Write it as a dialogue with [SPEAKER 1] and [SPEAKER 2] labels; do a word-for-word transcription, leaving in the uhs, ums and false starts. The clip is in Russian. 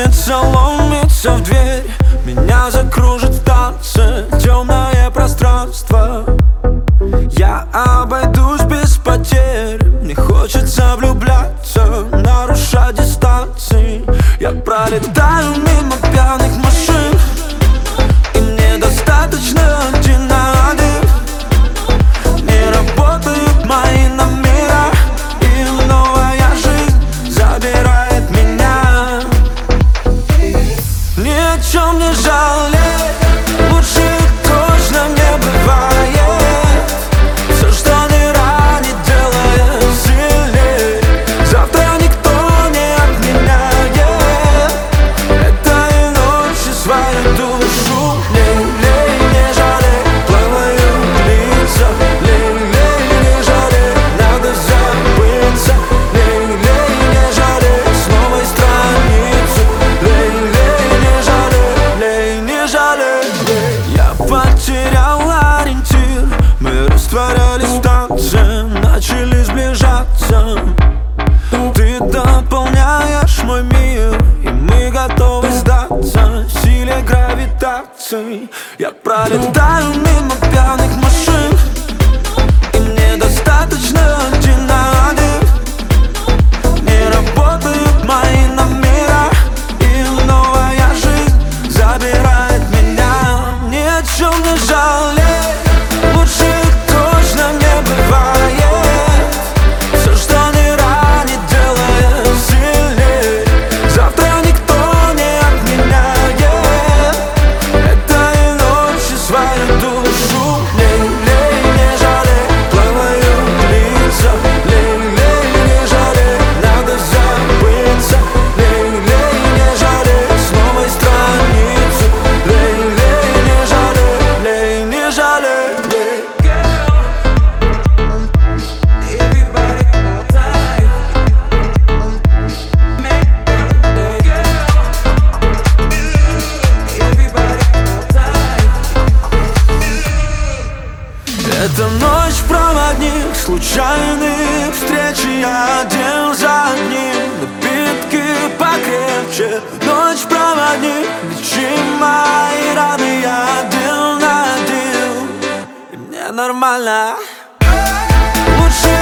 [SPEAKER 1] сердце ломится в дверь, меня закружит в танце темное пространство. Я обойдусь без потерь, мне хочется влюбляться, нарушать дистанции. Я пролетаю мимо пьяных машин, и мне достаточно один на один. Не работают мои номера, и новая жизнь забирает меня. Ни о чем не жалеть, лучше точно не бывает. Все, что не ранит, делает сильнее. Завтра никто не отменяет этой ночи свою душу. Лей, лей, не жалей, плавают лица. Лей, лей, не жалей, надо забыться. Лей, лей, не жалей, с новой страницы. Лей, лей, не жалей, лей, не жалей. Я потерял ориентир, мы растворялись в танце, начали сближаться. Ты дополняешь мой мир, и мы готовы сдаться силе гравитации. Я пролетаю мимо пьяных машин, и мне достаточно один на один. Не работают мои номера, и новая жизнь забирает меня. Ни о чем не жалей, лучше точно не бывает. Все, что не ранит, делает сильнее. Завтра никто не отменяет этой ночи свою душу. Лей, лей, не жалей, плавают лица. Лей, лей, не жалей, надо забыться. Лей, лей, не жалей, с новой страницы. Лей, лей, не жалей, лей, не жалей. Это ночь-проводник, случайные встречи один за одним, напитки покрепче. Ночь-проводник, лечи мои раны, я один на один, и мне нормально. Лучше